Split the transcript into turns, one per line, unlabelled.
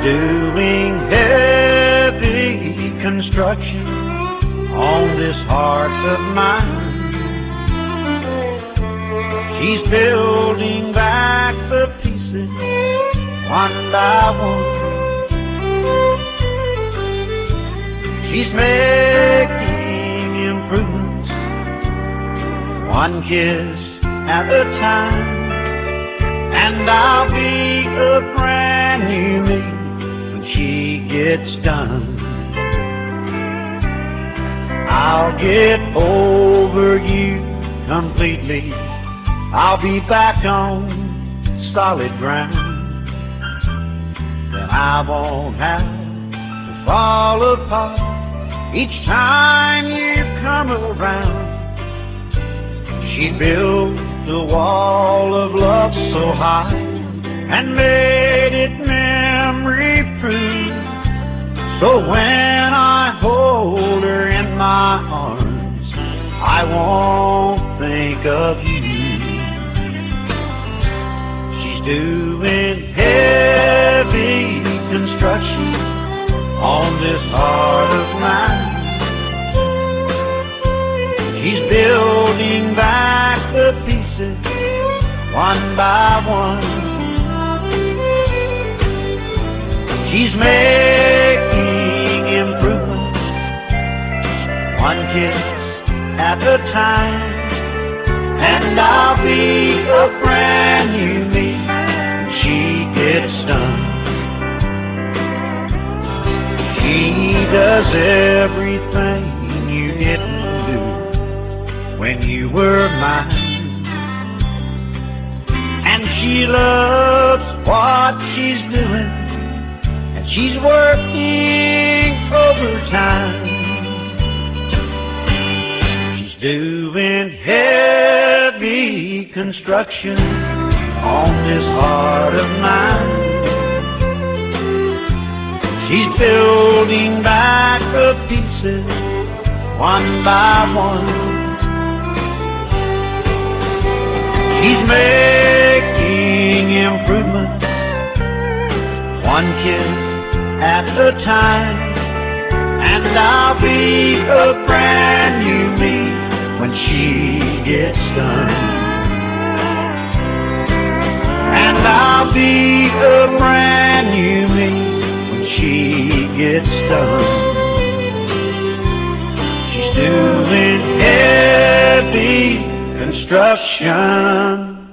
doing heavy construction on this heart of mine. She's building back the pieces one by one. She's making improvements one kiss at a time. And I'll be a brand new me when she gets done. I'll get over you completely. I'll be back on solid ground. Then I won't have to fall apart each time you come around. She built the wall of love so high and made it memory-proof. So when I hold her in my arms, I won't think of you. She's doing heavy construction on this heart of mine. She's building back the pieces one by one. She's making improvements one kiss at a time. And I'll be a brand new me when she gets done. She does everything you didn't do when you were mine. And she loves what she's doing, and she's working overtime. She's doing heavy construction on this heart of mine. She's building back the pieces one by one. She's making improvements one kiss at a time. And I'll be a brand new me when she gets done. And I'll be a brand new me when she gets done. She's doing heavy construction